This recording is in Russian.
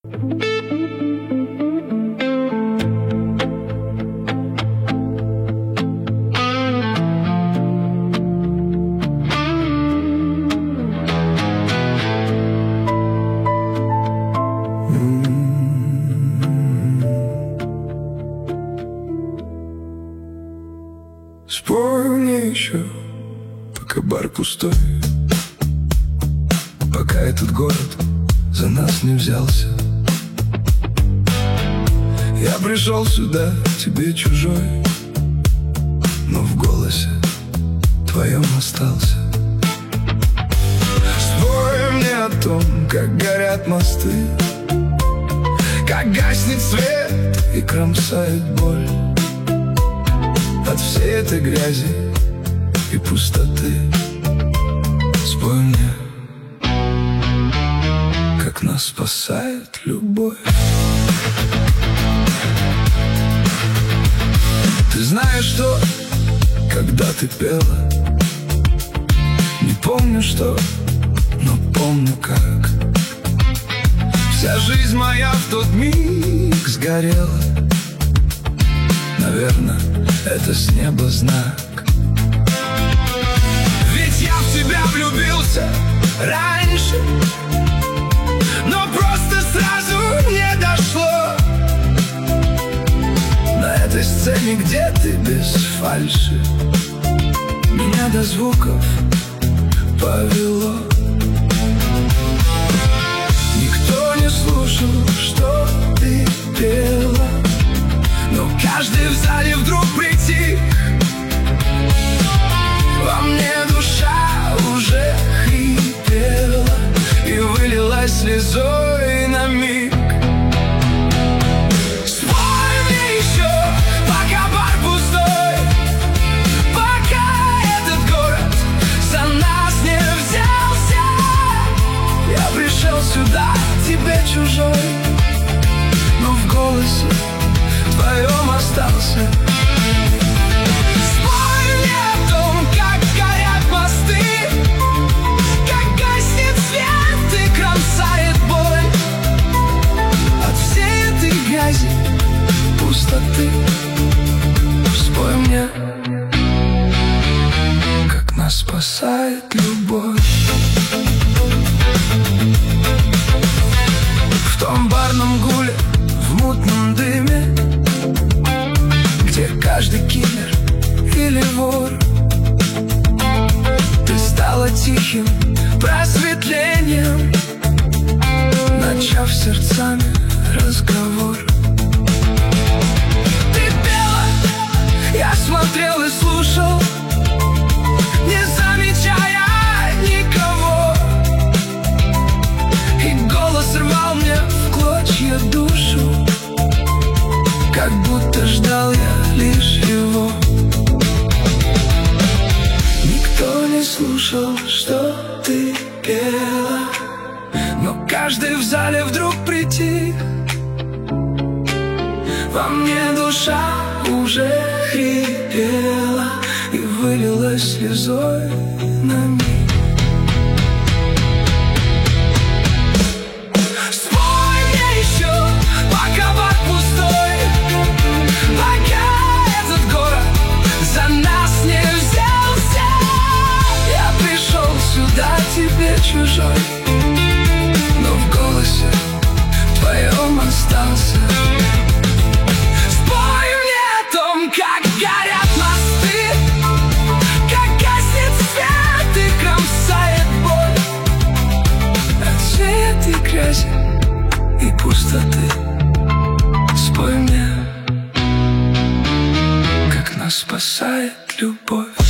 Спой мне еще, пока бар пустой, пока этот город за нас не взялся. Я пришел сюда, тебе чужой, но в голосе твоем остался. Спой мне о том, как горят мосты, как гаснет свет и кромсает боль от всей этой грязи и пустоты. Спой мне, как нас спасает любовь. Ты знаешь, что, когда ты пела, не помню что, но помню как. Вся жизнь моя в тот миг сгорела. Наверное, это с неба знак. Ведь я в тебя влюбился раньше, но просто сразу не дошло. На этой сцене, где ты без фальши, меня до звуков повело. Никто не слушал, что ты пела, но каждый в зале вдруг притих. Во мне душа уже хрипела и вылилась слезой на миг. Спой мне еще, пока бар пустой, пока этот город за нас не взялся. Я пришел сюда, тебе чужой, но в голосе твоем остался. Спой мне о том, как горят мосты, как гаснет свет и кромсает боль от всей этой грязи, пустоты. Спой мне, как нас спасает любовь. В том барном гуле, в мутном дыме, где каждый киллер или вор, ты стала тихим просветлением, начав сердцами разговор. Ты пела, я смотрел и слушал, не замечая никого, и голос рвал мне в клочья душу, как будто ждал я лишь его. Никто не слушал, что ты пела, но каждый в зале вдруг притих. Во мне душа уже хрипела и вылилась слезой на миг. Спой мне еще, пока бар пустой, пока этот город за нас не взялся. Я пришел сюда, тебе чужой, но в голосе твоем остался. Спой мне о том, как горят мосты, как гаснет свет и кромсает боль от всей этой грязи и пустоты. Спой мне, как нас спасает любовь.